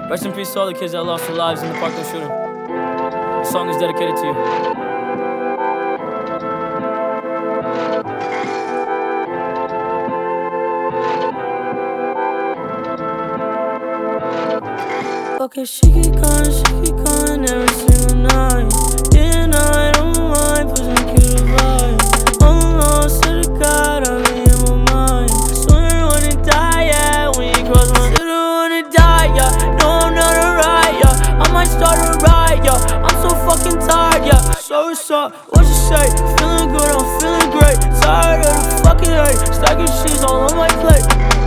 Rest in peace to all the kids that lost their lives in the Parkland shooting. This song is dedicated to you. Okay, she keep calling every single night. And I don't mind pushing cute vibe. Almost to the God, I'm in my mind. Swear I wanna die, yeah. When you cross my city, I wanna die, yeah. No, I'm not alright, yeah. I might start a riot, yeah. I'm so fucking tired, yeah. So what's up? What you say? Feeling good, I'm feeling great. Tired of the fucking hate. Stacking cheese all on my plate.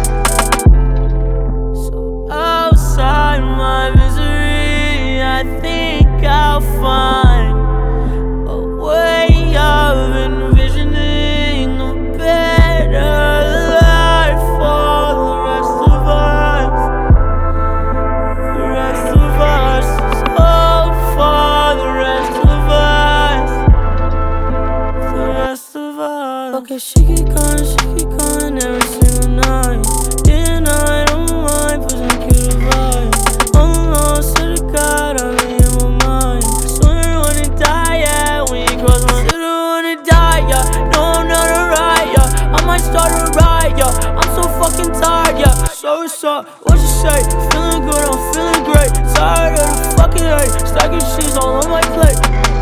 So outside my misery, I think I'll find a way of envisioning a better life for the rest of us. The rest of us. So for the rest of us. The rest of us. Okay, she keep calling every single night. And I don't mind pushing cute vibe. Almost to the God, I'm in my mind. Swear I wanna die, yeah. When you cross my city, I wanna die, yeah. No, I'm not alright, yeah. I might start a riot, yeah. I'm so fucking tired, yeah. So what's up? What you say? Feeling good, I'm feeling great. Tired of the fucking hate. Stacking cheese all on my plate.